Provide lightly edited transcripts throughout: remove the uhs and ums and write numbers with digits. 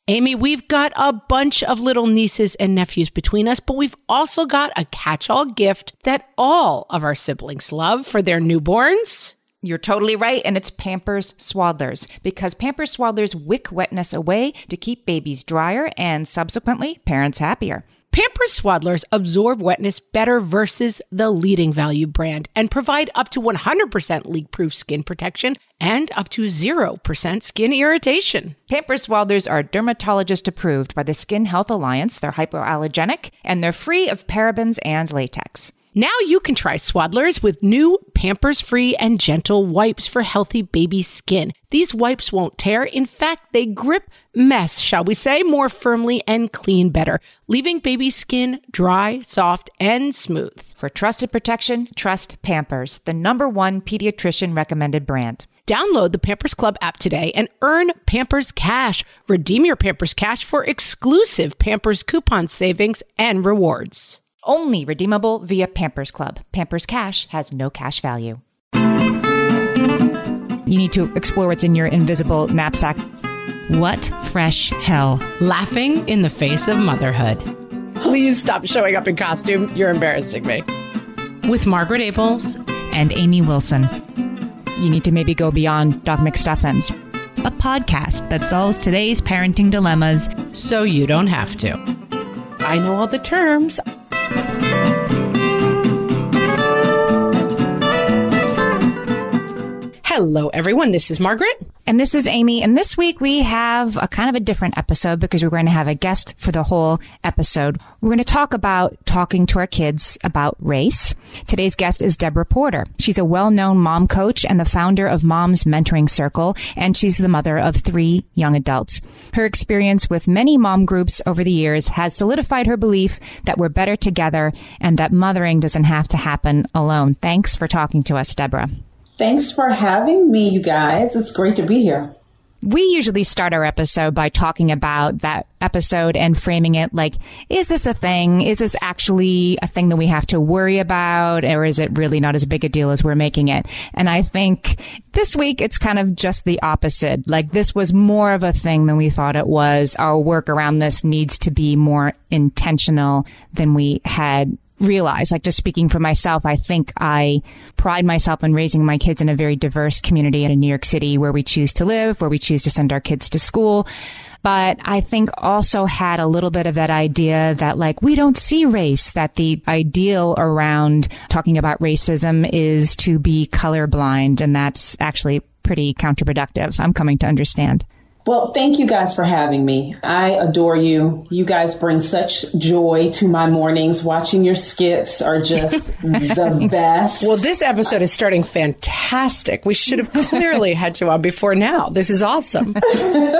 Amy, we've got a bunch of little nieces and nephews between us, but we've also got a catch-all gift that all of our siblings love for their newborns. You're totally right, and it's Pampers Swaddlers, because Pampers Swaddlers wick wetness away to keep babies drier and subsequently parents happier. Pampers Swaddlers absorb wetness better versus the leading value brand and provide up to 100% leak-proof skin protection and up to 0% skin irritation. Pampers Swaddlers are dermatologist approved by the Skin Health Alliance. They're hypoallergenic and they're free of parabens and latex. Now you can try Swaddlers with new Pampers-free and gentle wipes for healthy baby skin. These wipes won't tear. In fact, they grip mess, shall we say, more firmly and clean better, leaving baby skin dry, soft, and smooth. For trusted protection, trust Pampers, the #1 pediatrician recommended brand. Download the Pampers Club app today and earn Pampers Cash. Redeem your Pampers Cash for exclusive Pampers coupon savings and rewards. Only redeemable via Pampers Club. Pampers Cash has no cash value. You need to explore what's in your invisible knapsack. What fresh hell? Laughing in the face of motherhood. Please stop showing up in costume. You're embarrassing me. With Margaret Abels and Amy Wilson. You need to maybe go beyond Doc McStuffins. A podcast that solves today's parenting dilemmas so you don't have to. I know all the terms. Hello, everyone. This is Margaret. And this is Amy. And this week we have a kind of a different episode because we're going to have a guest for the whole episode. We're going to talk about talking to our kids about race. Today's guest is Deborah Porter. She's a well-known mom coach and the founder of Mom's Mentoring Circle, and she's the mother of 3 young adults. Her experience with many mom groups over the years has solidified her belief that we're better together and that mothering doesn't have to happen alone. Thanks for talking to us, Deborah. Thanks for having me, you guys. It's great to be here. We usually start our episode by talking about that episode and framing it like, is this a thing? Is this actually a thing that we have to worry about? Or is it really not as big a deal as we're making it? And I think this week it's kind of just the opposite. Like, this was more of a thing than we thought it was. Our work around this needs to be more intentional than we had realize. Like, just speaking for myself, I think I pride myself in raising my kids in a very diverse community in New York City where we choose to live, where we choose to send our kids to school. But I think also had a little bit of that idea that, like, we don't see race, that the ideal around talking about racism is to be colorblind. And that's actually pretty counterproductive, I'm coming to understand. Well, thank you guys for having me. I adore you. You guys bring such joy to my mornings. Watching your skits are just the best. Well, this episode is starting fantastic. We should have clearly had you on before now. This is awesome. But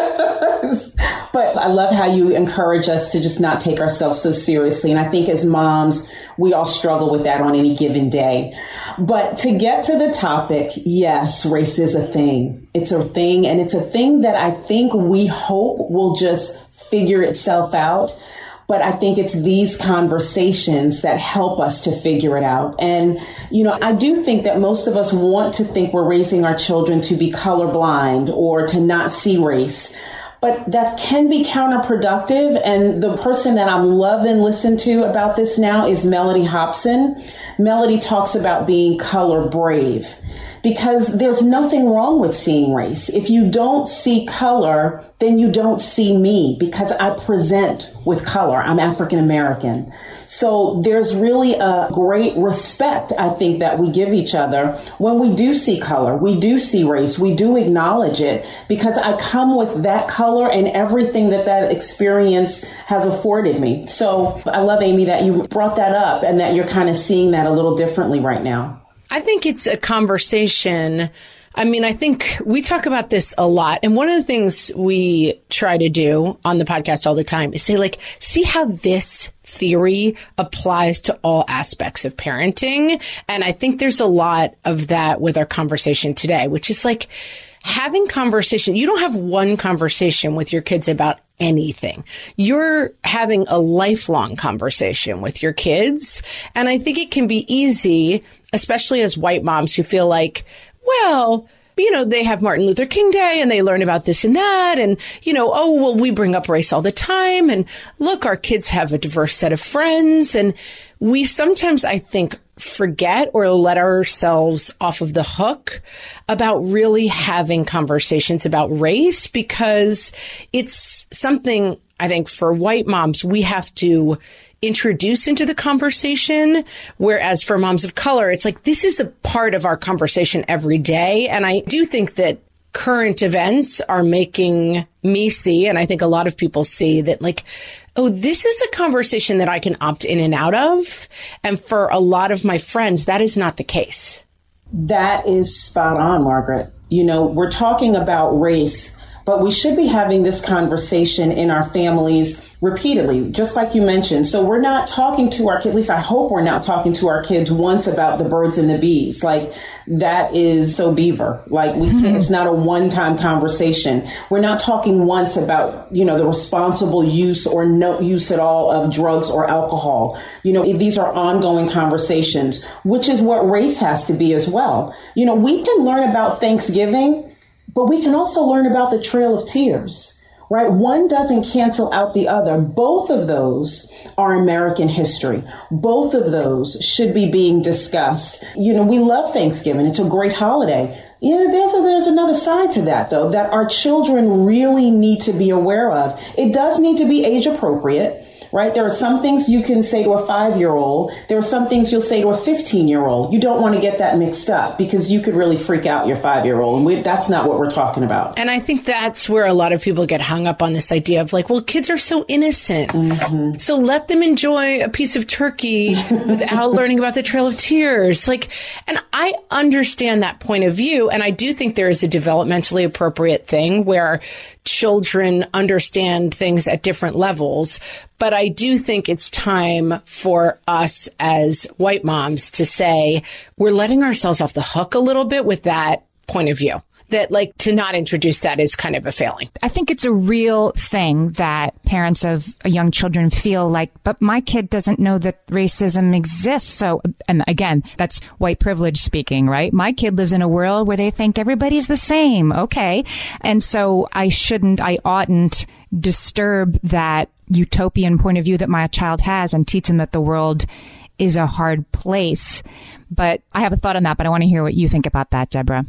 I love how you encourage us to just not take ourselves so seriously. And I think as moms, we all struggle with that on any given day. But to get to the topic, yes, race is a thing. It's a thing, and it's a thing that I think we hope will just figure itself out. But I think it's these conversations that help us to figure it out. And, you know, I do think that most of us want to think we're raising our children to be colorblind or to not see race. But that can be counterproductive. And the person that I'm loving listen to about this now is Mellody Hobson. Mellody talks about being color brave because there's nothing wrong with seeing race. If you don't see color, then you don't see me because I present with color. I'm African American. So there's really a great respect, I think, that we give each other when we do see color, we do see race, we do acknowledge it because I come with that color and everything that that experience has afforded me. So I love, Amy, that you brought that up and that you're kind of seeing that a little differently right now. I think it's a conversation. I mean, I think we talk about this a lot. And one of the things we try to do on the podcast all the time is say, like, see how this theory applies to all aspects of parenting. And I think there's a lot of that with our conversation today, which is like having conversation. You don't have one conversation with your kids about anything. You're having a lifelong conversation with your kids. And I think it can be easy, especially as white moms who feel like, well, they have Martin Luther King Day and they learn about this and that. And, oh, well, we bring up race all the time. And look, our kids have a diverse set of friends. And we sometimes, I think, forget or let ourselves off of the hook about really having conversations about race, because it's something I think for white moms, we have to introduce into the conversation. Whereas for moms of color, it's like, this is a part of our conversation every day. And I do think that current events are making me see, and I think a lot of people see that, like, oh, this is a conversation that I can opt in and out of. And for a lot of my friends, that is not the case. That is spot on, Margaret. We're talking about race, but we should be having this conversation in our families repeatedly, just like you mentioned. So we're not talking to our kids, at least I hope we're not talking to our kids once about the birds and the bees. Like, that is so beaver. Like, we can't, it's not a one-time conversation. We're not talking once about, the responsible use or no use at all of drugs or alcohol. These are ongoing conversations, which is what race has to be as well. We can learn about Thanksgiving, but we can also learn about the Trail of Tears, right? One doesn't cancel out the other. Both of those are American history. Both of those should be being discussed. We love Thanksgiving. It's a great holiday. There's another side to that, though, that our children really need to be aware of. It does need to be age appropriate. Right? There are some things you can say to a 5-year-old. There are some things you'll say to a 15-year-old. You don't want to get that mixed up, because you could really freak out your 5-year-old. And that's not what we're talking about. And I think that's where a lot of people get hung up on this idea of, like, well, kids are so innocent. Mm-hmm. So let them enjoy a piece of turkey without learning about the Trail of Tears. And I understand that point of view. And I do think there is a developmentally appropriate thing where children understand things at different levels. But I do think it's time for us as white moms to say, we're letting ourselves off the hook a little bit with that point of view. That, like, to not introduce that is kind of a failing. I think it's a real thing that parents of young children feel like, but my kid doesn't know that racism exists. So, and again, that's white privilege speaking, right? My kid lives in a world where they think everybody's the same. Okay. And so I oughtn't disturb that utopian point of view that my child has and teach them that the world is a hard place. But I have a thought on that, but I want to hear what you think about that, Deborah.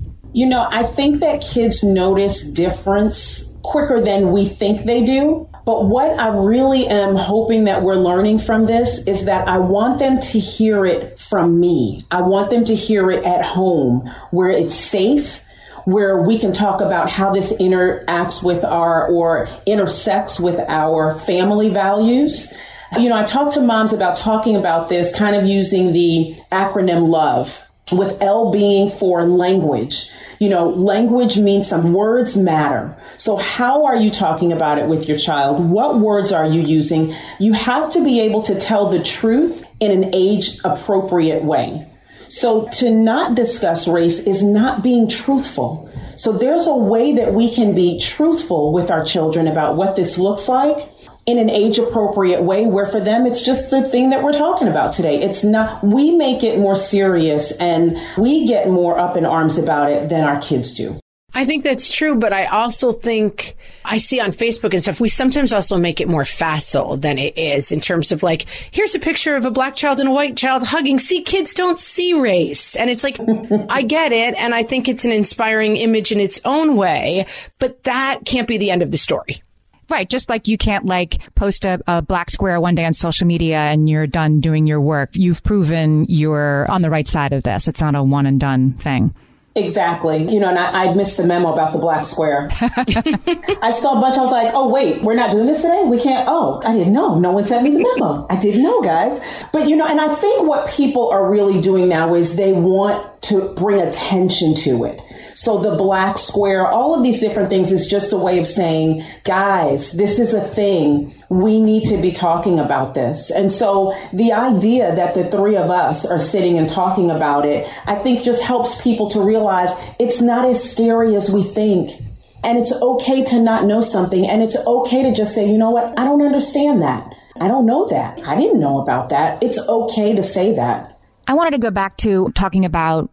I think that kids notice difference quicker than we think they do. But what I really am hoping that we're learning from this is that I want them to hear it from me. I want them to hear it at home, where it's safe, where we can talk about how this interacts with or intersects with our family values. I talk to moms about talking about this, kind of using the acronym LOVE, with L being for language. Language means some words matter. So how are you talking about it with your child? What words are you using? You have to be able to tell the truth in an age appropriate way. So to not discuss race is not being truthful. So there's a way that we can be truthful with our children about what this looks like in an age appropriate way, where for them, it's just the thing that we're talking about today. It's not, we make it more serious and we get more up in arms about it than our kids do. I think that's true, but I also think I see on Facebook and stuff, we sometimes also make it more facile than it is, in terms of, like, here's a picture of a black child and a white child hugging. See, kids don't see race. And it's like, I get it. And I think it's an inspiring image in its own way, but that can't be the end of the story. Right. Just like you can't, like, post a black square one day on social media and you're done doing your work. You've proven you're on the right side of this. It's not a one and done thing. Exactly. And I missed the memo about the black square. I saw a bunch. I was like, oh, wait, we're not doing this today? We can't. Oh, I didn't know. No one sent me the memo. I didn't know, guys. But, and I think what people are really doing now is they want to bring attention to it. So the black square, all of these different things is just a way of saying, guys, this is a thing. We need to be talking about this. And so the idea that the three of us are sitting and talking about it, I think just helps people to realize it's not as scary as we think. And it's okay to not know something. And it's okay to just say, you know what? I don't understand that. I don't know that. I didn't know about that. It's okay to say that. I wanted to go back to talking about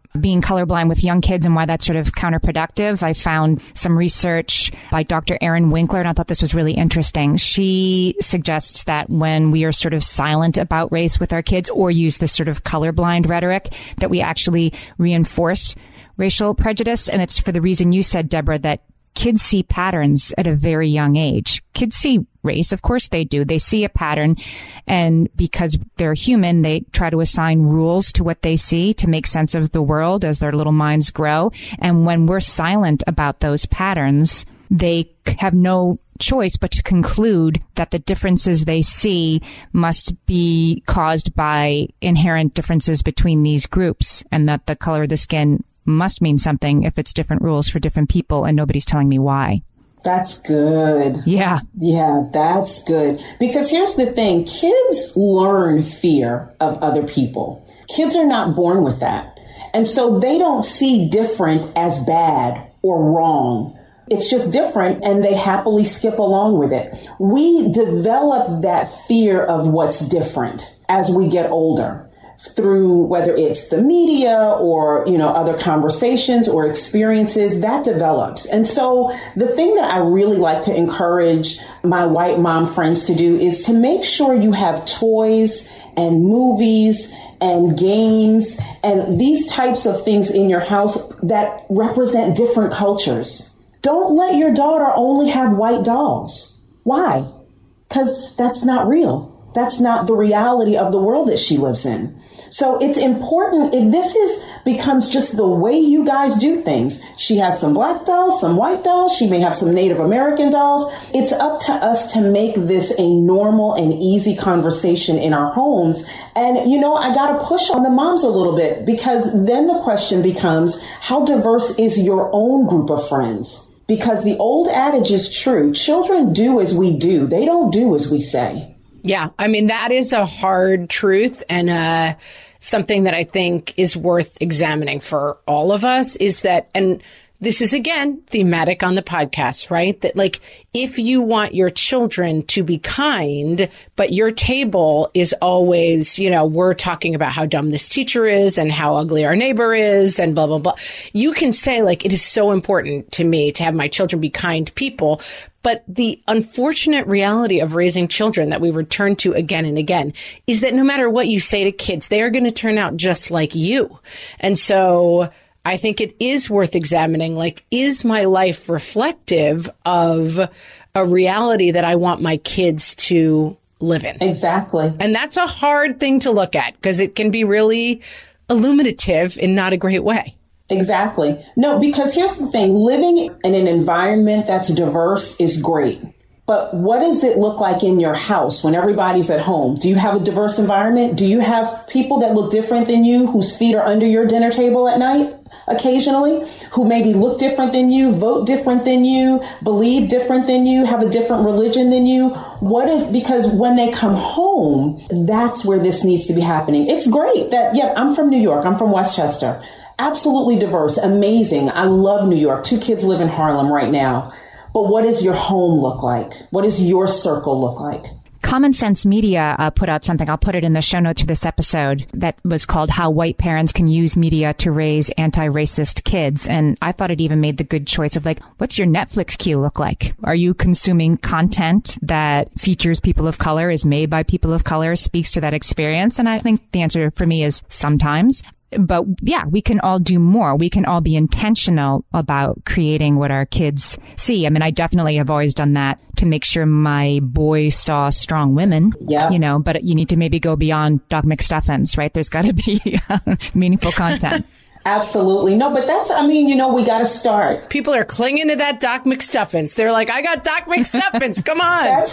being colorblind with young kids and why that's sort of counterproductive, I found some research by Dr. Erin Winkler, and I thought this was really interesting. She suggests that when we are sort of silent about race with our kids or use this sort of colorblind rhetoric, that we actually reinforce racial prejudice. And it's for the reason you said, Deborah, that kids see patterns at a very young age. Kids see race. Of course they do. They see a pattern. And because they're human, they try to assign rules to what they see to make sense of the world as their little minds grow. And when we're silent about those patterns, they have no choice but to conclude that the differences they see must be caused by inherent differences between these groups, and that the color of the skin must mean something if it's different rules for different people and nobody's telling me why. That's good. Yeah. Yeah, that's good. Because here's the thing. Kids learn fear of other people. Kids are not born with that. And so they don't see different as bad or wrong. It's just different, and they happily skip along with it. We develop that fear of what's different as we get older, through whether it's the media or, other conversations or experiences that develops. And so the thing that I really like to encourage my white mom friends to do is to make sure you have toys and movies and games and these types of things in your house that represent different cultures. Don't let your daughter only have white dolls. Why? Because that's not real. That's not the reality of the world that she lives in. So it's important, if this becomes just the way you guys do things. She has some black dolls, some white dolls. She may have some Native American dolls. It's up to us to make this a normal and easy conversation in our homes. And, I got to push on the moms a little bit, because then the question becomes, how diverse is your own group of friends? Because the old adage is true. Children do as we do. They don't do as we say. Yeah, I mean, that is a hard truth, and something that I think is worth examining for all of us is that, and this is, again, thematic on the podcast, right? That, like, if you want your children to be kind, but your table is always, we're talking about how dumb this teacher is and how ugly our neighbor is and blah, blah, blah. You can say, like, it is so important to me to have my children be kind people. But the unfortunate reality of raising children that we return to again and again is that no matter what you say to kids, they are going to turn out just like you. And so I think it is worth examining, like, is my life reflective of a reality that I want my kids to live in? Exactly. And that's a hard thing to look at because it can be really illuminative in not a great way. Exactly. No, because here's the thing. Living in an environment that's diverse is great. But what does it look like in your house when everybody's at home? Do you have a diverse environment? Do you have people that look different than you, whose feet are under your dinner table at night occasionally, who maybe look different than you, vote different than you, believe different than you, have a different religion than you? Because when they come home, that's where this needs to be happening. It's great that, I'm from New York. I'm from Westchester. Absolutely diverse, amazing. I love New York. 2 kids live in Harlem right now. But what does your home look like? What does your circle look like? Common Sense Media put out something, I'll put it in the show notes for this episode, that was called How White Parents Can Use Media to Raise Anti-Racist Kids. And I thought it even made the good choice of, like, what's your Netflix queue look like? Are you consuming content that features people of color, is made by people of color, speaks to that experience? And I think the answer for me is sometimes. But yeah, we can all do more. We can all be intentional about creating what our kids see. I mean, I definitely have always done that to make sure my boys saw strong women, but you need to maybe go beyond Doc McStuffins, right? There's got to be meaningful content. Absolutely. No, but we got to start. People are clinging to that Doc McStuffins. They're like, I got Doc McStuffins. Come on. That's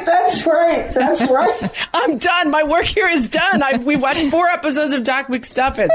right. I'm done. My work here is done. We've watched 4 episodes of Doc McStuffins.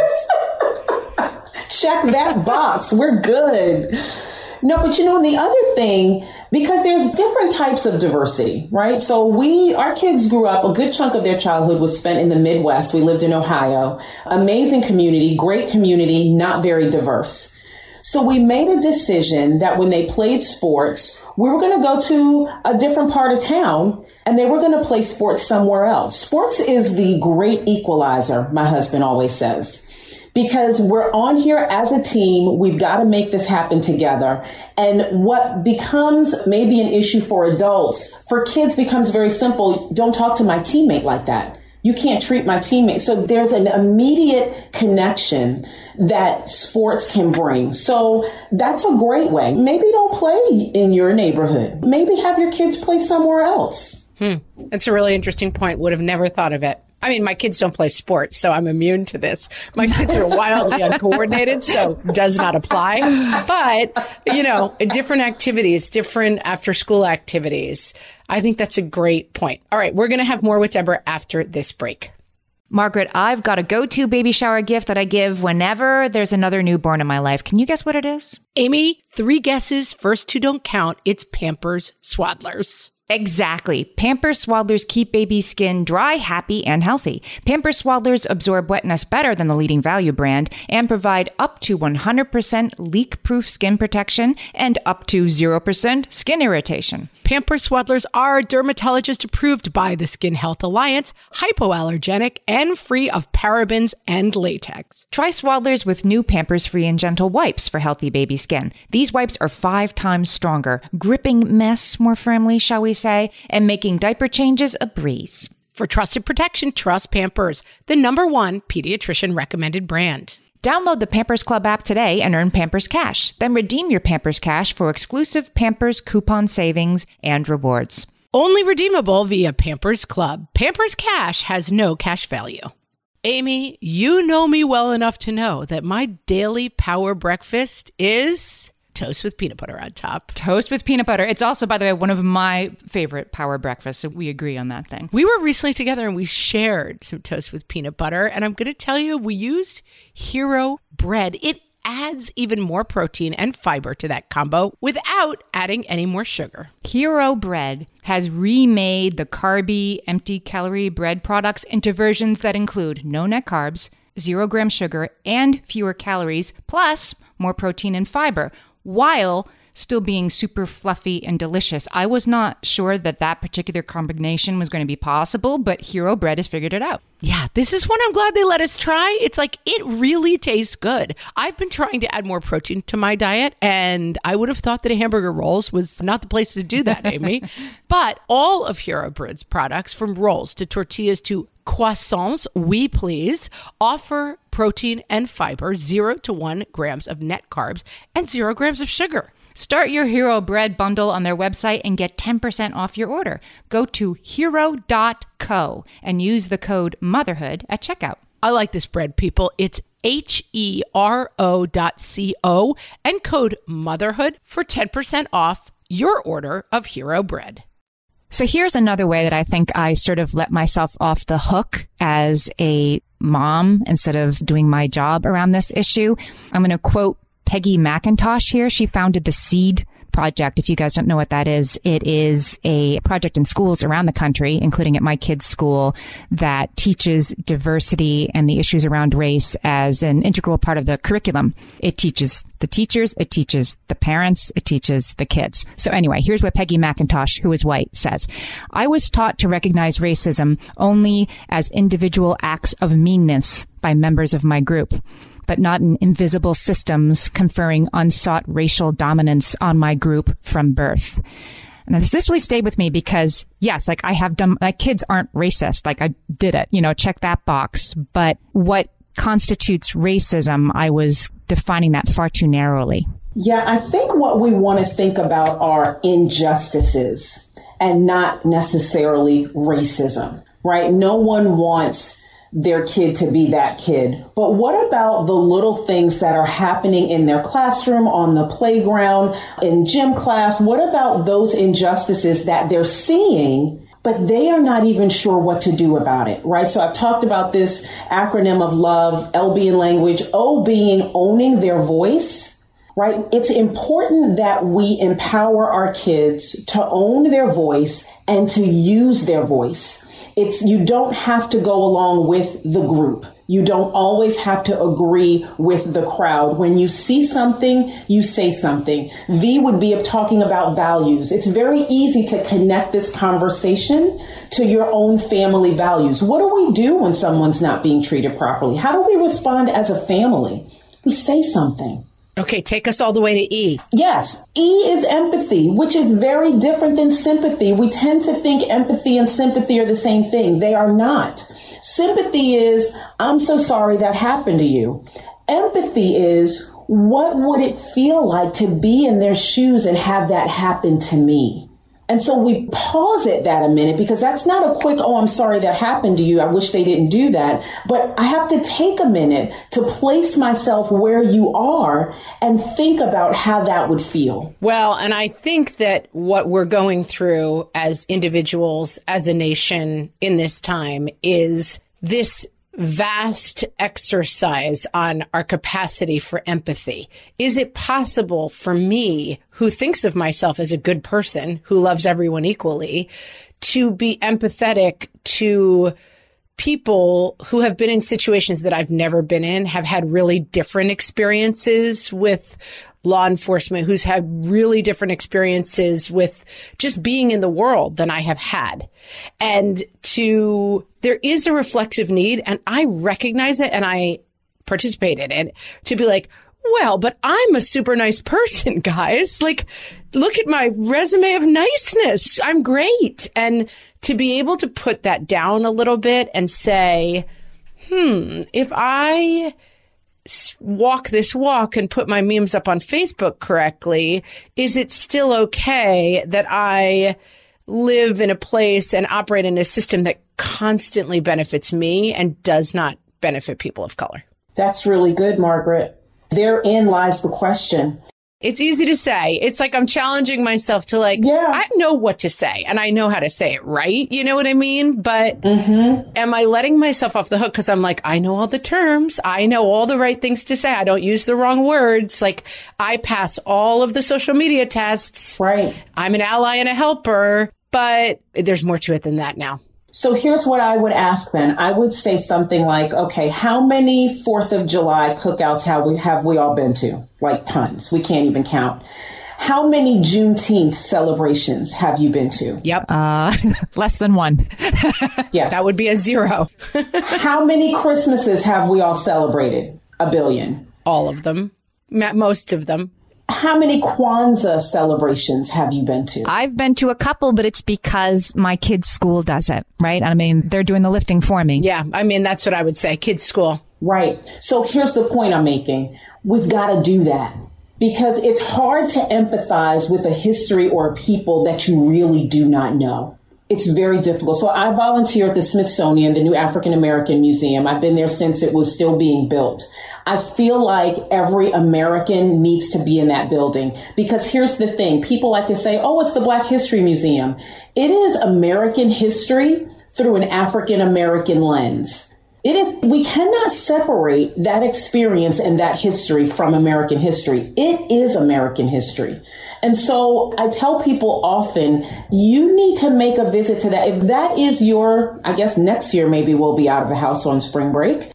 Check that box. We're good. No, but the other thing, because there's different types of diversity, right? So our kids grew up, a good chunk of their childhood was spent in the Midwest. We lived in Ohio. Amazing community, great community, not very diverse. So we made a decision that when they played sports, we were going to go to a different part of town and they were going to play sports somewhere else. Sports is the great equalizer, my husband always says. because we're on here as a team. We've got to make this happen together. And what becomes maybe an issue for adults, for kids becomes very simple. Don't talk to my teammate like that. You can't treat my teammate. So there's an immediate connection that sports can bring. So that's a great way. Maybe don't play in your neighborhood. Maybe have your kids play somewhere else. That's a really interesting point. Would have never thought of it. I mean, my kids don't play sports, so I'm immune to this. My kids are wildly uncoordinated, so does not apply. But, different activities, different after school activities. I think that's a great point. All right, we're going to have more with Deborah after this break. Margaret, I've got a go-to baby shower gift that I give whenever there's another newborn in my life. Can you guess what it is? Amy, 3 guesses. First 2 don't count. It's Pampers Swaddlers. Exactly. Pampers Swaddlers keep baby's skin dry, happy, and healthy. Pampers Swaddlers absorb wetness better than the leading value brand and provide up to 100% leak-proof skin protection and up to 0% skin irritation. Pampers Swaddlers are dermatologist approved by the Skin Health Alliance, hypoallergenic, and free of parabens and latex. Try Swaddlers with new Pampers Free and Gentle wipes for healthy baby skin. These wipes are 5 times stronger, gripping mess more firmly, shall we say, and making diaper changes a breeze. For trusted protection, trust Pampers, the #1 pediatrician recommended brand. Download the Pampers Club app today and earn Pampers Cash. Then redeem your Pampers Cash for exclusive Pampers coupon savings and rewards. Only redeemable via Pampers Club. Pampers Cash has no cash value. Amy, you know me well enough to know that my daily power breakfast is toast with peanut butter on top. Toast with peanut butter. It's also, by the way, one of my favorite power breakfasts. So we agree on that thing. We were recently together and we shared some toast with peanut butter. And I'm going to tell you, we used Hero bread. It adds even more protein and fiber to that combo without adding any more sugar. Hero bread has remade the carby, empty calorie bread products into versions that include no net carbs, 0 gram sugar, and fewer calories, plus more protein and fiber, while still being super fluffy and delicious. I was not sure that particular combination was going to be possible, but Hero Bread has figured it out. Yeah, this is one I'm glad they let us try. It's like, it really tastes good. I've been trying to add more protein to my diet, and I would have thought that a hamburger rolls was not the place to do that, Amy. But all of Hero Bread's products, from rolls to tortillas to croissants, we please, offer protein and fiber, 0 to 1 grams of net carbs, and 0 grams of sugar. Start your Hero Bread bundle on their website and get 10% off your order. Go to hero.co and use the code motherhood at checkout. I like this bread, people. It's HERO.co and code motherhood for 10% off your order of Hero Bread. So here's another way that I think I sort of let myself off the hook as a mom instead of doing my job around this issue. I'm going to quote Peggy McIntosh here. She founded the SEED Project. If you guys don't know what that is, it is a project in schools around the country, including at my kids' school, that teaches diversity and the issues around race as an integral part of the curriculum. It teaches the teachers, it teaches the parents, it teaches the kids. So anyway, here's what Peggy McIntosh, who is white, says. I was taught to recognize racism only as individual acts of meanness by members of my group, but not in invisible systems conferring unsought racial dominance on my group from birth. And this really stayed with me because, yes, like I have done, like kids aren't racist. Like I did it, check that box. But what constitutes racism, I was defining that far too narrowly. Yeah, I think what we want to think about are injustices and not necessarily racism, right? No one wants their kid to be that kid. But what about the little things that are happening in their classroom, on the playground, in gym class? What about those injustices that they're seeing, but they are not even sure what to do about it, right? So I've talked about this acronym of love, L being language, O being owning their voice, right? It's important that we empower our kids to own their voice and to use their voice. You don't have to go along with the group. You don't always have to agree with the crowd. When you see something, you say something. V would be talking about values. It's very easy to connect this conversation to your own family values. What do we do when someone's not being treated properly? How do we respond as a family? We say something. Okay, take us all the way to E. Yes. E is empathy, which is very different than sympathy. We tend to think empathy and sympathy are the same thing. They are not. Sympathy is, I'm so sorry that happened to you. Empathy is, what would it feel like to be in their shoes and have that happen to me? And so we pause at that a minute, because that's not a quick, oh, I'm sorry that happened to you. I wish they didn't do that. But I have to take a minute to place myself where you are and think about how that would feel. Well, and I think that what we're going through as individuals, as a nation in this time, is this vast exercise on our capacity for empathy. Is it possible for me, who thinks of myself as a good person, who loves everyone equally, to be empathetic to people who have been in situations that I've never been in, have had really different experiences with law enforcement, who's had really different experiences with just being in the world than I have had. And there is a reflexive need, and I recognize it and I participate in it, to be like, well, but I'm a super nice person, guys. Like, look at my resume of niceness. I'm great. And to be able to put that down a little bit and say, if I walk this walk and put my memes up on Facebook correctly, is it still okay that I live in a place and operate in a system that constantly benefits me and does not benefit people of color? That's really good, Margaret. Therein lies the question. It's easy to say. It's like I'm challenging myself to I know what to say and I know how to say it right. You know what I mean? But am I letting myself off the hook because I'm like, I know all the terms. I know all the right things to say. I don't use the wrong words. Like, I pass all of the social media tests. Right. I'm an ally and a helper, but there's more to it than that now. So here's what I would ask then. I would say something like, okay, how many 4th of July cookouts have we all been to? Like, tons. We can't even count. How many Juneteenth celebrations have you been to? Yep. Less than one. Yeah. That would be a 0. How many Christmases have we all celebrated? 1 billion. All of them. Most of them. How many Kwanzaa celebrations have you been to? I've been to a couple, but it's because my kids' school does it, right? I mean, they're doing the lifting for me. Yeah, I mean, that's what I would say. Kids' school. Right. So here's the point I'm making. We've got to do that, because it's hard to empathize with a history or a people that you really do not know. It's very difficult. So I volunteer at the Smithsonian, the new African American Museum. I've been there since it was still being built. I feel like every American needs to be in that building, because here's the thing. People like to say, oh, it's the Black History Museum. It is American history through an African American lens. We cannot separate that experience and that history from American history. It is American history. And so I tell people often, you need to make a visit to that. If that is I guess next year, maybe we'll be out of the house on spring break.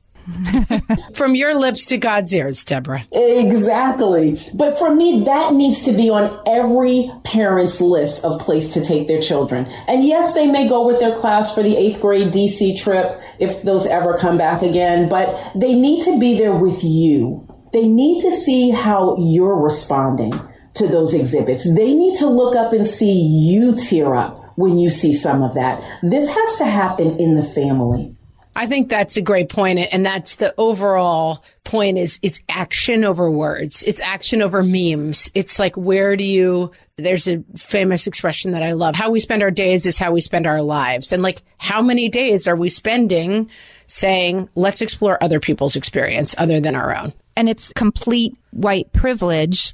From your lips to God's ears, Deborah. Exactly. But for me, that needs to be on every parent's list of place to take their children. And yes, they may go with their class for the 8th grade DC trip if those ever come back again, but they need to be there with you. They need to see how you're responding to those exhibits. They need to look up and see you tear up when you see some of that. This has to happen in the family. I think that's a great point. And that's the overall point, is it's action over words. It's action over memes. It's like, there's a famous expression that I love. How we spend our days is how we spend our lives. And like, how many days are we spending saying, let's explore other people's experience other than our own? And it's complete white privilege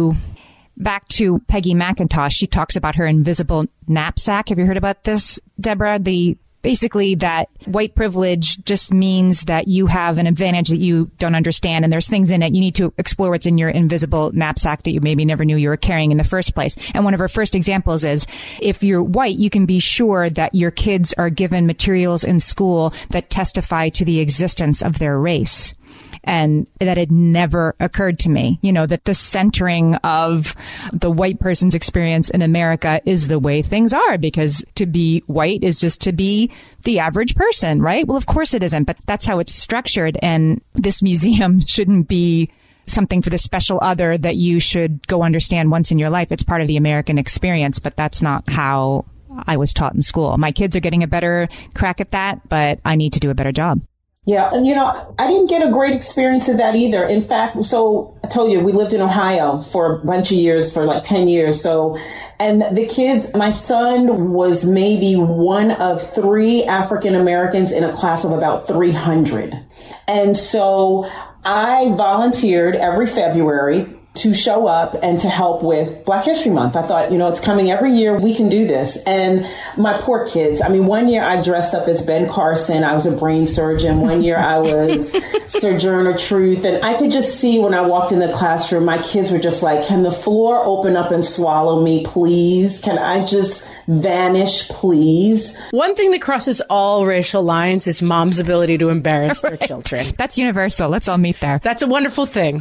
back to Peggy McIntosh. She talks about her invisible knapsack. Have you heard about this, Deborah? basically that white privilege just means that you have an advantage that you don't understand, and there's things in it. You need to explore what's in your invisible knapsack that you maybe never knew you were carrying in the first place. And one of our first examples is, if you're white, you can be sure that your kids are given materials in school that testify to the existence of their race. And that had never occurred to me, that the centering of the white person's experience in America is the way things are, because to be white is just to be the average person, right? Well, of course it isn't, but that's how it's structured. And this museum shouldn't be something for the special other that you should go understand once in your life. It's part of the American experience, but that's not how I was taught in school. My kids are getting a better crack at that, but I need to do a better job. Yeah. And, I didn't get a great experience of that either. In fact, so I told you, we lived in Ohio for a bunch of years, for like 10 years. So, and the kids, my son was maybe one of 3 African Americans in a class of about 300. And so I volunteered every February to show up and to help with Black History Month. I thought, it's coming every year. We can do this. And my poor kids. I mean, one year I dressed up as Ben Carson. I was a brain surgeon. One year I was Sojourner Truth. And I could just see when I walked in the classroom, my kids were just like, can the floor open up and swallow me, please? Can I just vanish, please? One thing that crosses all racial lines is mom's ability to embarrass their children. That's universal. Let's all meet there. That's a wonderful thing.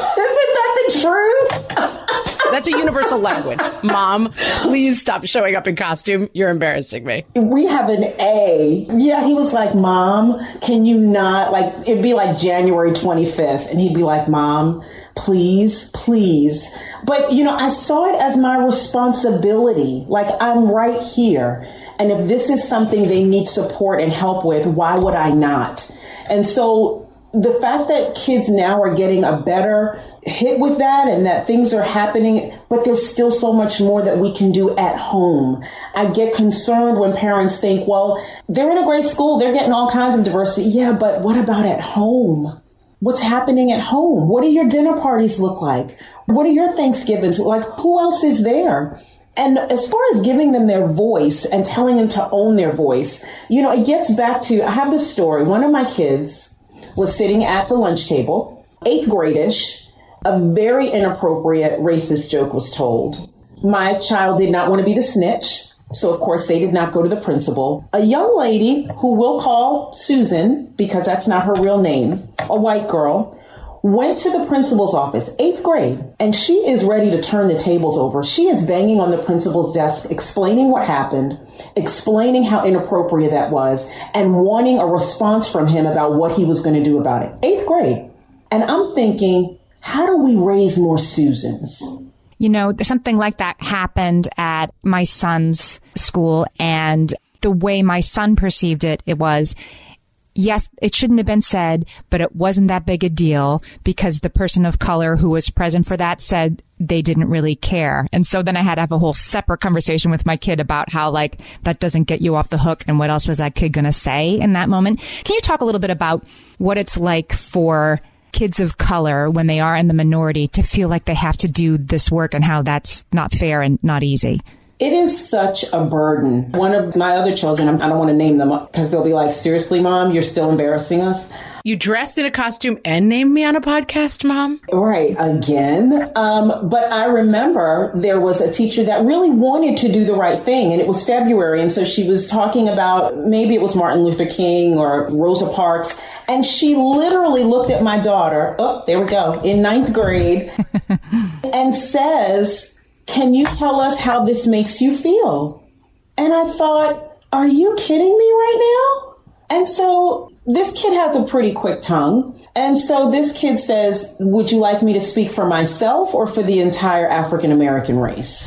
Truth. That's a universal language. Mom, please stop showing up in costume. You're embarrassing me. We have an A. Yeah, he was like, Mom, can you not, it'd be like January 25th. And he'd be like, Mom, please. But, I saw it as my responsibility. I'm right here. And if this is something they need support and help with, why would I not? And so the fact that kids now are getting a better hit with that and that things are happening, but there's still so much more that we can do at home. I get concerned when parents think, well, they're in a great school, they're getting all kinds of diversity. Yeah, but what about at home? What's happening at home? What do your dinner parties look like? What are your Thanksgivings? Who else is there? And as far as giving them their voice and telling them to own their voice, it gets back to, I have this story. One of my kids was sitting at the lunch table, 8th grade-ish. A very inappropriate racist joke was told. My child did not want to be the snitch, so of course they did not go to the principal. A young lady, who we'll call Susan, because that's not her real name, a white girl, went to the principal's office, 8th grade, and she is ready to turn the tables over. She is banging on the principal's desk, explaining what happened, explaining how inappropriate that was, and wanting a response from him about what he was going to do about it. 8th grade. And I'm thinking, how do we raise more Susans? Something like that happened at my son's school, and the way my son perceived it, it was, yes, it shouldn't have been said, but it wasn't that big a deal because the person of color who was present for that said they didn't really care. And so then I had to have a whole separate conversation with my kid about how, that doesn't get you off the hook, and what else was that kid going to say in that moment. Can you talk a little bit about what it's like for kids of color, when they are in the minority, to feel like they have to do this work, and how that's not fair and not easy? It is such a burden. One of my other children, I don't want to name them because they'll be like, seriously, Mom, you're still embarrassing us. You dressed in a costume and named me on a podcast, Mom? Right, again. But I remember there was a teacher that really wanted to do the right thing, and it was February. And so she was talking about, maybe it was Martin Luther King or Rosa Parks. And she literally looked at my daughter, oh, there we go, in 9th grade, and says, can you tell us how this makes you feel? And I thought, are you kidding me right now? And so this kid has a pretty quick tongue. And so this kid says, would you like me to speak for myself or for the entire African American race?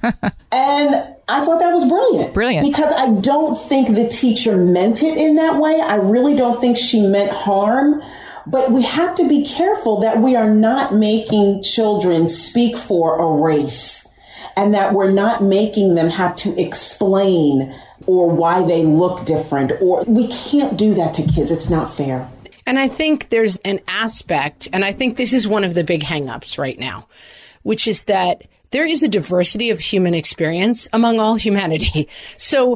And I thought that was brilliant. Brilliant. Because I don't think the teacher meant it in that way. I really don't think she meant harm. But we have to be careful that we are not making children speak for a race, and that we're not making them have to explain or why they look different. Or we can't do that to kids. It's not fair. And I think there's an aspect, and I think this is one of the big hangups right now, which is that there is a diversity of human experience among all humanity. So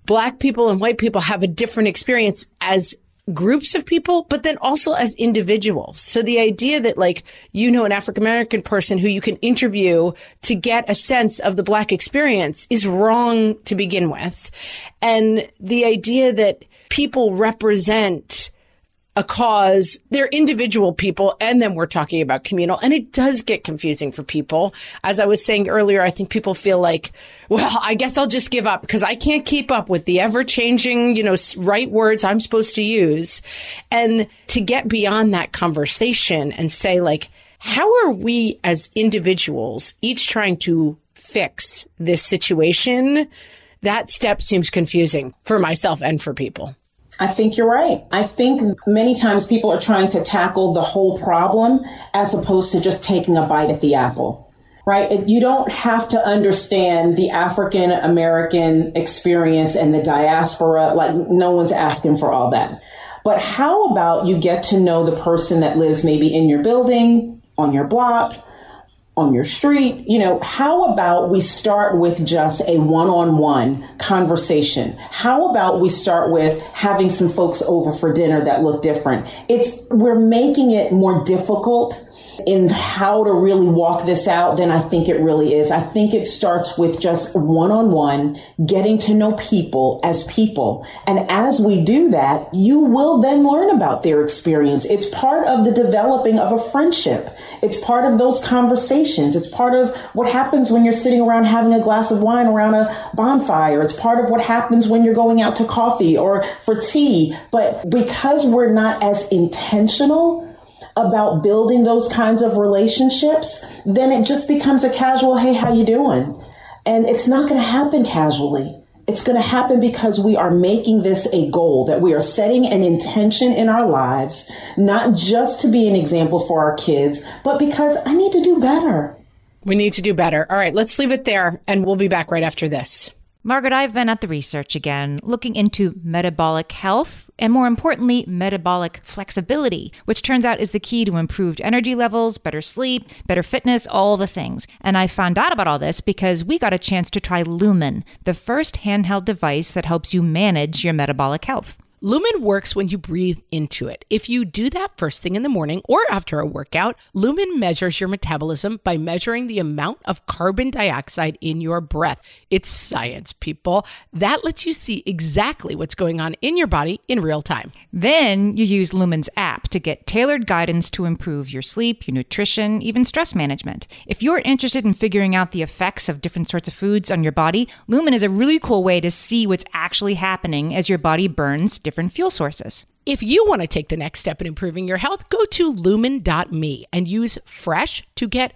Black people and white people have a different experience as groups of people, but then also as individuals. So the idea that like, an African-American person who you can interview to get a sense of the Black experience is wrong to begin with. And the idea that people represent a cause, they're individual people, and then we're talking about communal. And it does get confusing for people. As I was saying earlier, I think people feel like, well, I guess I'll just give up because I can't keep up with the ever-changing, right words I'm supposed to use. And to get beyond that conversation and say, like, how are we as individuals each trying to fix this situation? That step seems confusing for myself and for people. I think you're right. I think many times people are trying to tackle the whole problem as opposed to just taking a bite at the apple, right? You don't have to understand the African American experience and the diaspora. Like, no one's asking for all that. But how about you get to know the person that lives maybe in your building, on your block, on your street? How about we start with just a one-on-one conversation? How about we start with having some folks over for dinner that look different? We're making it more difficult in how to really walk this out than I think it really is. I think it starts with just one-on-one, getting to know people as people. And as we do that, you will then learn about their experience. It's part of the developing of a friendship. It's part of those conversations. It's part of what happens when you're sitting around having a glass of wine around a bonfire. It's part of what happens when you're going out to coffee or for tea. But because we're not as intentional about building those kinds of relationships, then it just becomes a casual, hey, how you doing? And it's not going to happen casually. It's going to happen because we are making this a goal, that we are setting an intention in our lives, not just to be an example for our kids, but because I need to do better. We need to do better. All right, let's leave it there, and we'll be back right after this. Margaret, I've been at the research again, looking into metabolic health and, more importantly, metabolic flexibility, which turns out is the key to improved energy levels, better sleep, better fitness, all the things. And I found out about all this because we got a chance to try Lumen, the first handheld device that helps you manage your metabolic health. Lumen works when you breathe into it. If you do that first thing in the morning or after a workout, Lumen measures your metabolism by measuring the amount of carbon dioxide in your breath. It's science, people. That lets you see exactly what's going on in your body in real time. Then you use Lumen's app to get tailored guidance to improve your sleep, your nutrition, even stress management. If you're interested in figuring out the effects of different sorts of foods on your body, Lumen is a really cool way to see what's actually happening as your body burns different fuel sources. If you want to take the next step in improving your health, go to lumen.me and use FRESH to get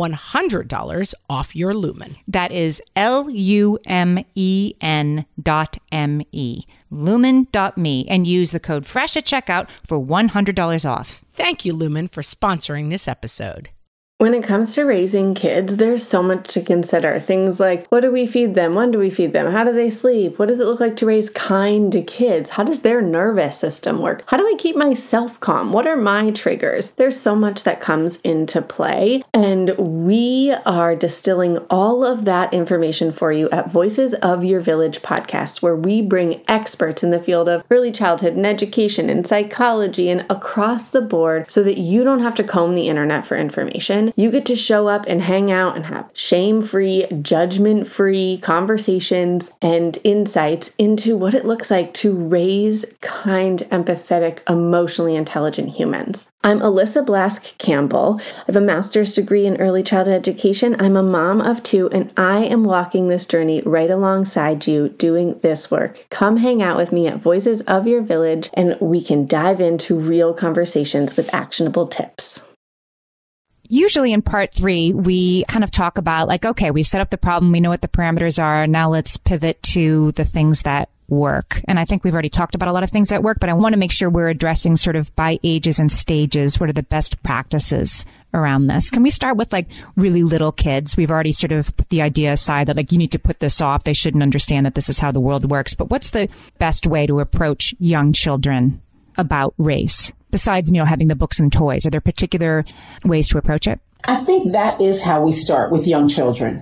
$100 off your Lumen. That is LUMEN.ME. Lumen.me, and use the code FRESH at checkout for $100 off. Thank you, Lumen, for sponsoring this episode. When it comes to raising kids, there's so much to consider. Things like, what do we feed them? When do we feed them? How do they sleep? What does it look like to raise kind kids? How does their nervous system work? How do I keep myself calm? What are my triggers? There's so much that comes into play, and we are distilling all of that information for you at Voices of Your Village podcast, where we bring experts in the field of early childhood and education and psychology and across the board so that you don't have to comb the internet for information. You get to show up and hang out and have shame-free, judgment-free conversations and insights into what it looks like to raise kind, empathetic, emotionally intelligent humans. I'm Alyssa Blask Campbell. I have a master's degree in early childhood education. I'm a mom of 2, and I am walking this journey right alongside you doing this work. Come hang out with me at Voices of Your Village, and we can dive into real conversations with actionable tips. Usually in part 3, we kind of talk about like, okay, we've set up the problem. We know what the parameters are. Now let's pivot to the things that work. And I think we've already talked about a lot of things that work, but I want to make sure we're addressing sort of by ages and stages, what are the best practices around this. Can we start with like really little kids? We've already sort of put the idea aside that like you need to put this off. They shouldn't understand that this is how the world works. But what's the best way to approach young children about race? Besides, having the books and toys, are there particular ways to approach it? I think that is how we start with young children.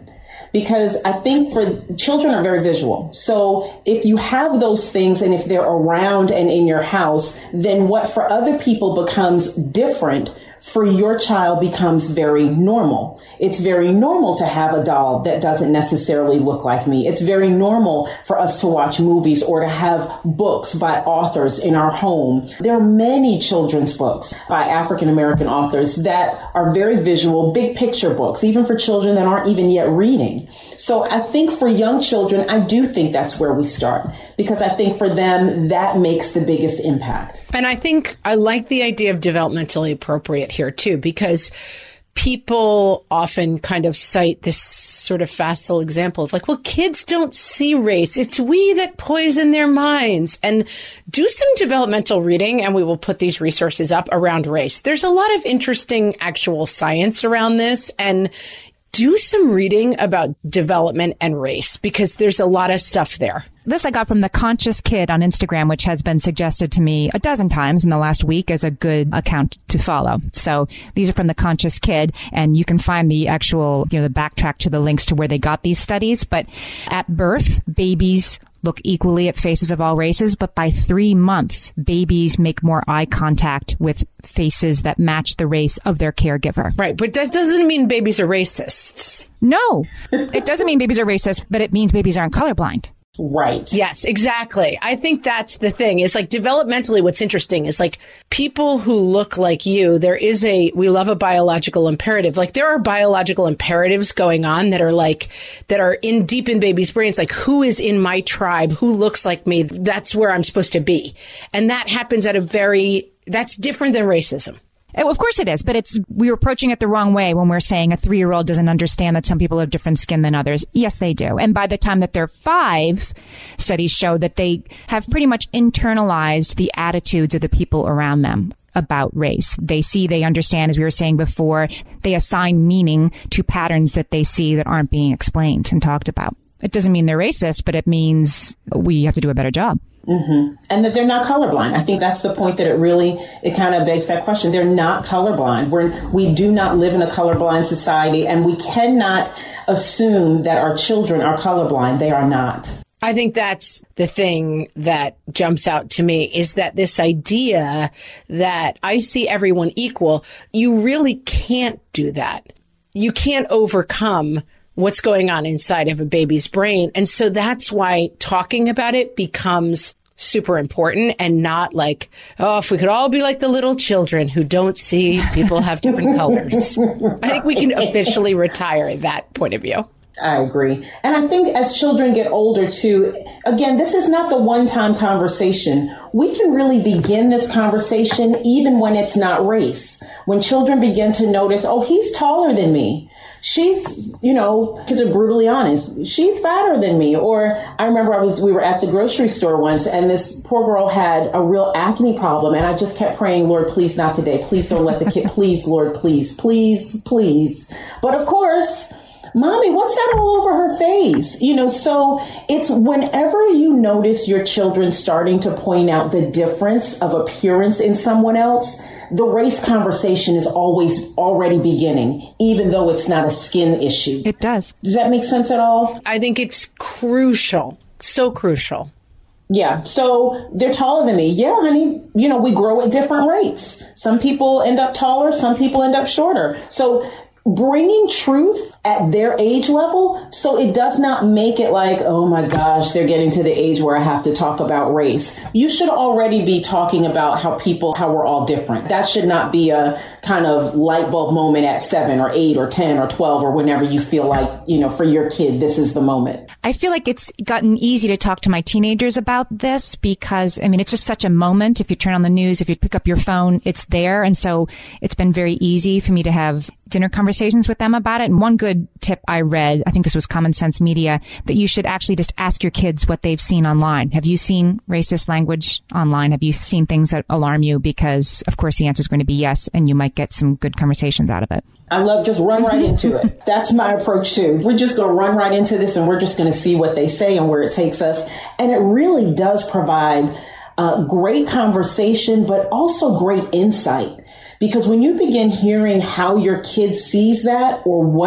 because I think for children are very visual. So if you have those things and if they're around and in your house, then what for other people becomes different, for your child becomes very normal. It's very normal to have a doll that doesn't necessarily look like me. It's very normal for us to watch movies or to have books by authors in our home. There are many children's books by African American authors that are very visual, big picture books, even for children that aren't even yet reading. So I think for young children, I do think that's where we start, because I think for them, that makes the biggest impact. And I think I like the idea of developmentally appropriate here too, because people often kind of cite this sort of facile example of like, well, kids don't see race. It's we that poison their minds. And do some developmental reading, and we will put these resources up around race. There's a lot of interesting actual science around this, and do some reading about development and race, because there's a lot of stuff there. This I got from The Conscious Kid on Instagram, which has been suggested to me a dozen times in the last week as a good account to follow. So these are from The Conscious Kid, and you can find the actual, the backtrack to the links to where they got these studies. But at birth, babies look equally at faces of all races, but by 3 months, babies make more eye contact with faces that match the race of their caregiver. Right, but that doesn't mean babies are racists. No, it doesn't mean babies are racist, but it means babies aren't colorblind. Right. Yes, exactly. I think that's the thing. It's like developmentally, what's interesting is like people who look like you, we love a biological imperative. Like there are biological imperatives going on that are deep in babies' brains. Like, who is in my tribe? Who looks like me? That's where I'm supposed to be. And that happens that's different than racism. Of course it is, but we're approaching it the wrong way when we're saying a 3-year-old doesn't understand that some people have different skin than others. Yes, they do. And by the time that they're 5, studies show that they have pretty much internalized the attitudes of the people around them about race. They understand, as we were saying before, they assign meaning to patterns that they see that aren't being explained and talked about. It doesn't mean they're racist, but it means we have to do a better job. Mm-hmm. And that they're not colorblind. I think that's the point that it kind of begs that question. They're not colorblind. We do not live in a colorblind society, and we cannot assume that our children are colorblind. They are not. I think that's the thing that jumps out to me, is that this idea that I see everyone equal, you really can't do that. You can't overcome what's going on inside of a baby's brain. And so that's why talking about it becomes super important, and not like, oh, if we could all be like the little children who don't see people have different colors. I think we can officially retire that point of view. I agree. And I think as children get older too, again, this is not the one-time conversation. We can really begin this conversation even when it's not race. When children begin to notice, oh, he's taller than me. She's, kids are brutally honest. She's fatter than me. Or I remember we were at the grocery store once, and this poor girl had a real acne problem. And I just kept praying, Lord, please not today. Please don't let the kid, please, Lord, please, please, please. But of course, Mommy, what's that all over her face? So it's whenever you notice your children starting to point out the difference of appearance in someone else, the race conversation is always already beginning, even though it's not a skin issue. It does. Does that make sense at all? I think it's crucial. So crucial. Yeah. So they're taller than me. Yeah, honey. We grow at different rates. Some people end up taller. Some people end up shorter. So bringing truth at their age level, so it does not make it like, oh my gosh, they're getting to the age where I have to talk about race. You should already be talking about how we're all different. That should not be a kind of light bulb moment at 7 or 8 or 10 or 12 or whenever you feel like, for your kid, this is the moment. I feel like it's gotten easy to talk to my teenagers about this because, it's just such a moment. If you turn on the news, if you pick up your phone, it's there. And so it's been very easy for me to have dinner conversations with them about it. And one good tip I read, I think this was Common Sense Media, that you should actually just ask your kids what they've seen online. Have you seen racist language online? Have you seen things that alarm you? Because, of course, the answer is going to be yes, and you might get some good conversations out of it. I love just run right into it. That's my approach too. We're just going to run right into this, and we're just going to see what they say and where it takes us. And it really does provide great conversation, but also great insight. Because when you begin hearing how your kid sees that, or what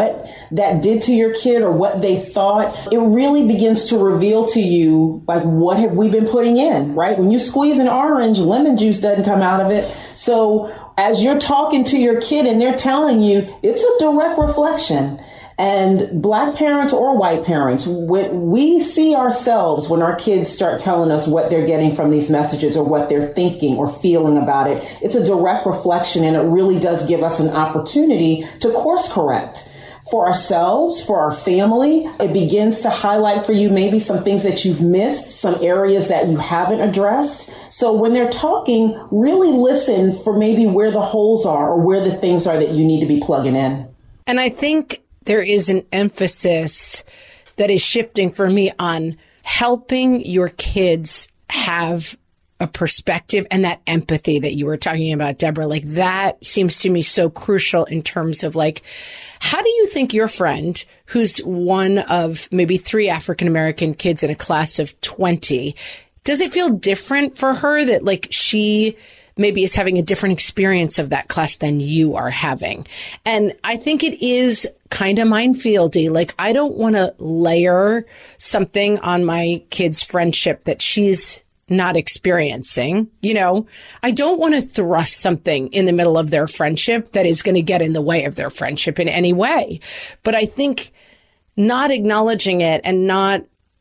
that did to your kid or what they thought, it really begins to reveal to you, like, what have we been putting in, right? When you squeeze an orange, lemon juice doesn't come out of it. So as you're talking to your kid and they're telling you, it's a direct reflection. And Black parents or white parents, we see ourselves when our kids start telling us what they're getting from these messages or what they're thinking or feeling about it. It's a direct reflection, and it really does give us an opportunity to course correct for ourselves, for our family. It begins to highlight for you maybe some things that you've missed, some areas that you haven't addressed. So when they're talking, really listen for maybe where the holes are or where the things are that you need to be plugging in. And I think there is an emphasis that is shifting for me on helping your kids have a perspective and that empathy that you were talking about, Deborah. Like, that seems to me so crucial in terms of, like, how do you think your friend, who's one of maybe 3 African-American kids in a class of 20, does it feel different for her that, like, she maybe is having a different experience of that class than you are having? And I think it is kind of minefieldy. Like, I don't want to layer something on my kid's friendship that she's not experiencing. You know, I don't want to thrust something in the middle of their friendship that is going to get in the way of their friendship in any way. But I think not acknowledging it and not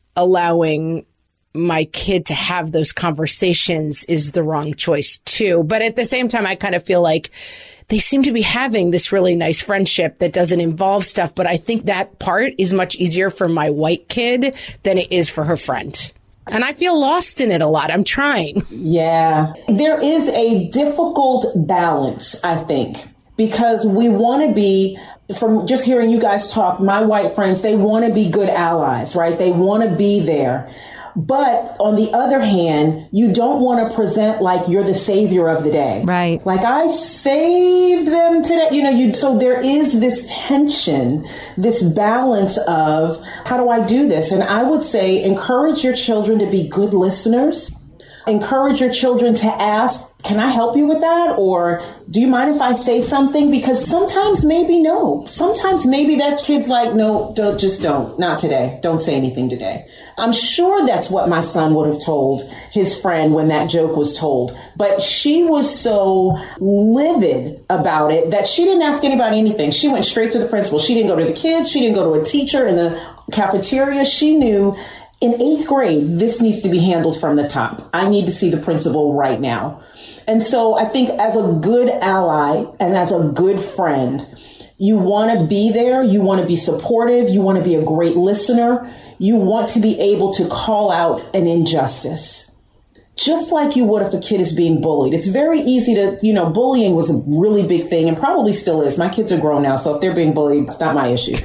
allowing my kid to have those conversations is the wrong choice too. But at the same time, I kind of feel like they seem to be having this really nice friendship that doesn't involve stuff. But I think that part is much easier for my white kid than it is for her friend. And I feel lost in it a lot. I'm trying. Yeah. There is a difficult balance, I think, because we want to be, from just hearing you guys talk, my white friends, they want to be good allies, right? They want to be there. But on the other hand, you don't want to present like you're the savior of the day. Right. Like, I saved them today. You know, so there is this tension, this balance of, how do I do this? And I would say, encourage your children to be good listeners. Encourage your children to ask, can I help you with that? Or do you mind if I say something? Because sometimes maybe no. Sometimes maybe that kid's like, no, don't, not today. Don't say anything today. I'm sure that's what my son would have told his friend when that joke was told. But she was so livid about it that she didn't ask anybody anything. She went straight to the principal. She didn't go to the kids. She didn't go to a teacher in the cafeteria. She knew in 8th grade, this needs to be handled from the top. I need to see the principal right now. And so I think as a good ally and as a good friend, you want to be there. You want to be supportive. You want to be a great listener. You want to be able to call out an injustice, just like you would if a kid is being bullied. It's very easy to, bullying was a really big thing and probably still is. My kids are grown now, so if they're being bullied, it's not my issue.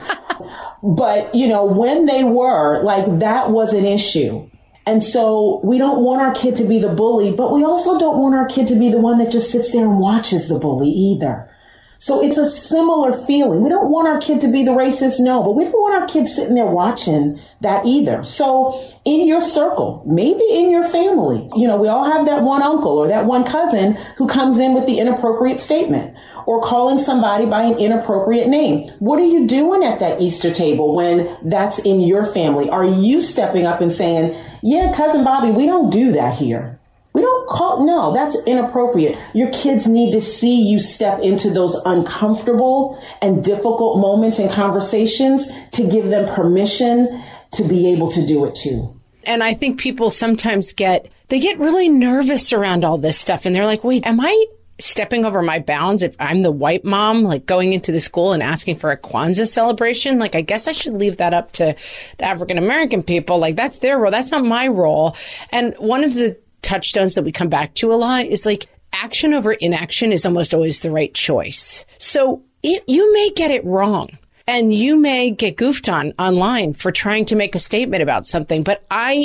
But, when they were, like, that was an issue. And so we don't want our kid to be the bully, but we also don't want our kid to be the one that just sits there and watches the bully either. So it's a similar feeling. We don't want our kid to be the racist, no, but we don't want our kids sitting there watching that either. So in your circle, maybe in your family, we all have that one uncle or that one cousin who comes in with the inappropriate statement or calling somebody by an inappropriate name. What are you doing at that Easter table when that's in your family? Are you stepping up and saying, yeah, Cousin Bobby, we don't do that here? We don't call, no, that's inappropriate. Your kids need to see you step into those uncomfortable and difficult moments and conversations to give them permission to be able to do it too. And I think people sometimes get really nervous around all this stuff. And they're like, wait, am I stepping over my bounds if I'm the white mom, like going into the school and asking for a Kwanzaa celebration? Like, I guess I should leave that up to the African-American people. Like, that's their role. That's not my role. And one of the touchstones that we come back to a lot is like action over inaction is almost always the right choice. So you may get it wrong and you may get goofed on online for trying to make a statement about something. But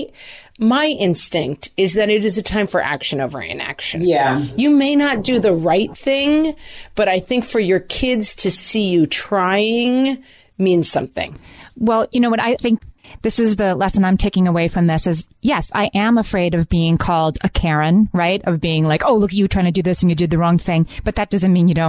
my instinct is that it is a time for action over inaction. Yeah. You may not do the right thing, but I think for your kids to see you trying means something. Well, you know what I think? This is the lesson I'm taking away from this is, yes, I am afraid of being called a Karen, right? Of being like, oh, look, you trying to do this and you did the wrong thing. But that doesn't mean you don't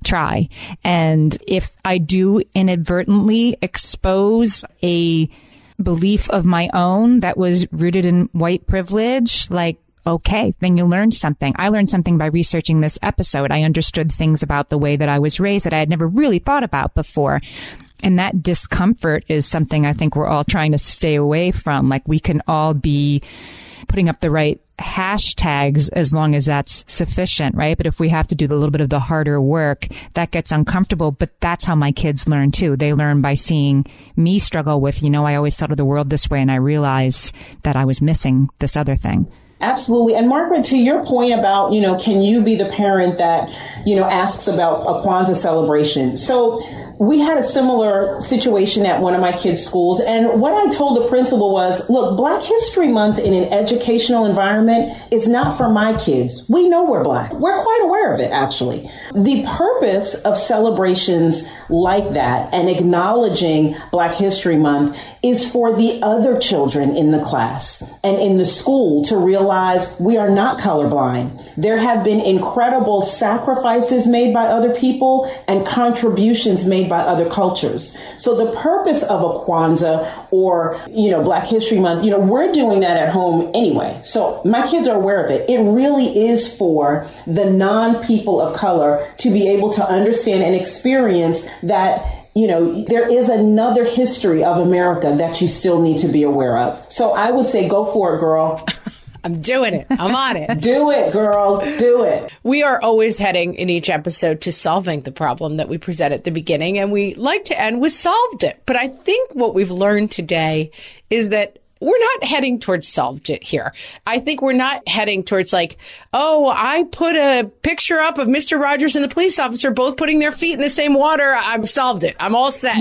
try. And if I do inadvertently expose a belief of my own that was rooted in white privilege, like, okay, then you learned something. I learned something by researching this episode. I understood things about the way that I was raised that I had never really thought about before. And that discomfort is something I think we're all trying to stay away from. Like, we can all be putting up the right hashtags as long as that's sufficient, right? But if we have to do a little bit of the harder work, that gets uncomfortable. But that's how my kids learn too. They learn by seeing me struggle with, I always thought of the world this way, and I realized that I was missing this other thing. Absolutely. And Margaret, to your point about, can you be the parent that, asks about a Kwanzaa celebration? So we had a similar situation at one of my kids' schools. And what I told the principal was, look, Black History Month in an educational environment is not for my kids. We know we're Black. We're quite aware of it, actually. The purpose of celebrations like that and acknowledging Black History Month is for the other children in the class and in the school to realize we are not colorblind. There have been incredible sacrifices made by other people and contributions made by other cultures. So the purpose of a Kwanzaa or, Black History Month, we're doing that at home anyway. So my kids are aware of it. It really is for the non-people of color to be able to understand and experience that, there is another history of America that you still need to be aware of. So I would say go for it, girl. I'm doing it. I'm on it. Do it, girl. Do it. We are always heading in each episode to solving the problem that we present at the beginning, and we like to end with solved it. But I think what we've learned today is that we're not heading towards solved it here. I think we're not heading towards like, oh, I put a picture up of Mr. Rogers and the police officer both putting their feet in the same water. I've solved it. I'm all set.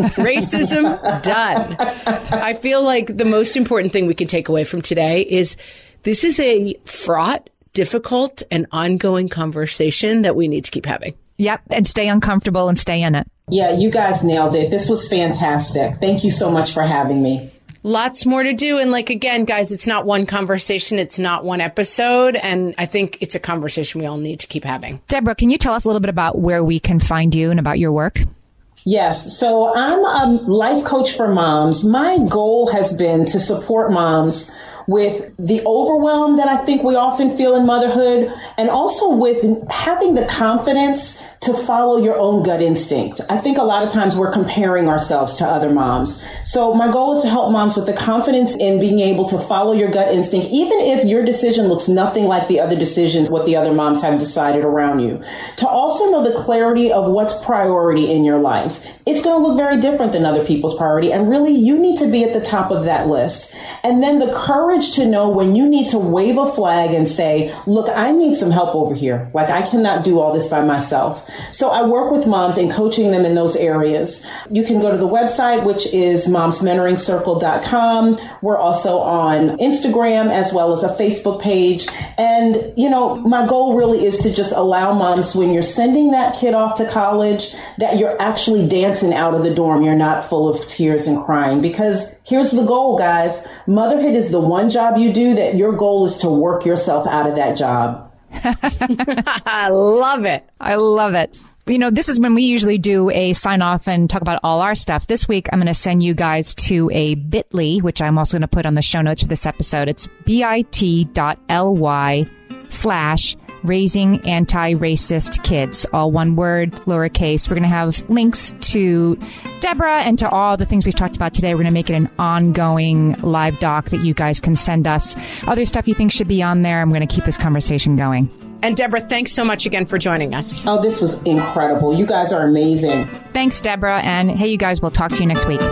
Racism, done. I feel like the most important thing we can take away from today is this is a fraught, difficult, and ongoing conversation that we need to keep having. Yep. And stay uncomfortable and stay in it. Yeah, you guys nailed it. This was fantastic. Thank you so much for having me. Lots more to do. And again, guys, it's not one conversation. It's not one episode. And I think it's a conversation we all need to keep having. Deborah, can you tell us a little bit about where we can find you and about your work? Yes. So I'm a life coach for moms. My goal has been to support moms with the overwhelm that I think we often feel in motherhood, and also with having the confidence to follow your own gut instinct. I think a lot of times we're comparing ourselves to other moms. So my goal is to help moms with the confidence in being able to follow your gut instinct, even if your decision looks nothing like the other decisions, what the other moms have decided around you. To also know the clarity of what's priority in your life. It's going to look very different than other people's priority. And really, you need to be at the top of that list. And then the courage to know when you need to wave a flag and say, look, I need some help over here. Like, I cannot do all this by myself. So I work with moms in coaching them in those areas. You can go to the website, which is momsmentoringcircle.com. We're also on Instagram as well as a Facebook page. And, my goal really is to just allow moms, when you're sending that kid off to college, that you're actually dancing out of the dorm. You're not full of tears and crying, because here's the goal, guys. Motherhood is the one job you do that your goal is to work yourself out of that job. I love it. I love it. This is when we usually do a sign off and talk about all our stuff. This week, I'm going to send you guys to a bit.ly, which I'm also going to put on the show notes for this episode. It's bit.ly/raising anti-racist kids. All one word, lowercase. We're going to have links to Deborah and to all the things we've talked about today. We're going to make it an ongoing live doc that you guys can send us. Other stuff you think should be on there. I'm going to keep this conversation going. And Deborah, thanks so much again for joining us. Oh, this was incredible. You guys are amazing. Thanks, Deborah. And hey, you guys, we'll talk to you next week.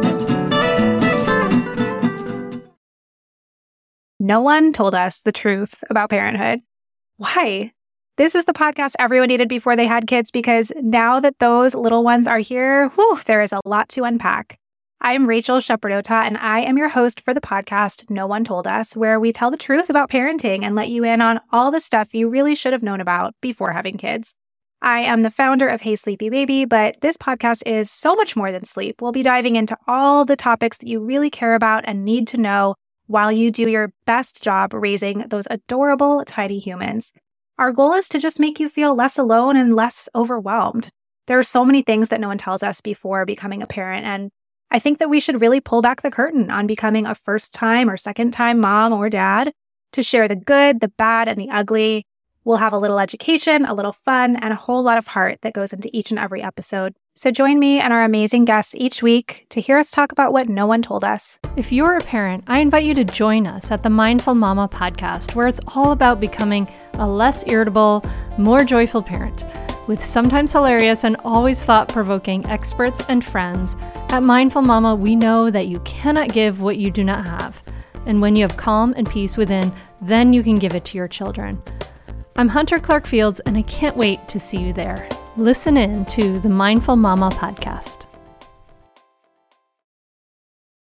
No one told us the truth about parenthood. Why? This is the podcast everyone needed before they had kids, because now that those little ones are here, there is a lot to unpack. I'm Rachel Shepardota, and I am your host for the podcast No One Told Us, where we tell the truth about parenting and let you in on all the stuff you really should have known about before having kids. I am the founder of Hey Sleepy Baby, but this podcast is so much more than sleep. We'll be diving into all the topics that you really care about and need to know while you do your best job raising those adorable, tiny humans. our goal is to just make you feel less alone and less overwhelmed. There are so many things that no one tells us before becoming a parent, and I think that we should really pull back the curtain on becoming a first-time or second-time mom or dad to share the good, the bad, and the ugly. We'll have a little education, a little fun, and a whole lot of heart that goes into each and every episode. So join me and our amazing guests each week to hear us talk about what no one told us. If you're a parent, I invite you to join us at the Mindful Mama podcast, where it's all about becoming a less irritable, more joyful parent. With sometimes hilarious and always thought-provoking experts and friends, at Mindful Mama, we know that you cannot give what you do not have. And when you have calm and peace within, then you can give it to your children. I'm Hunter Clark Fields, and I can't wait to see you there. Listen in to the Mindful Mama podcast.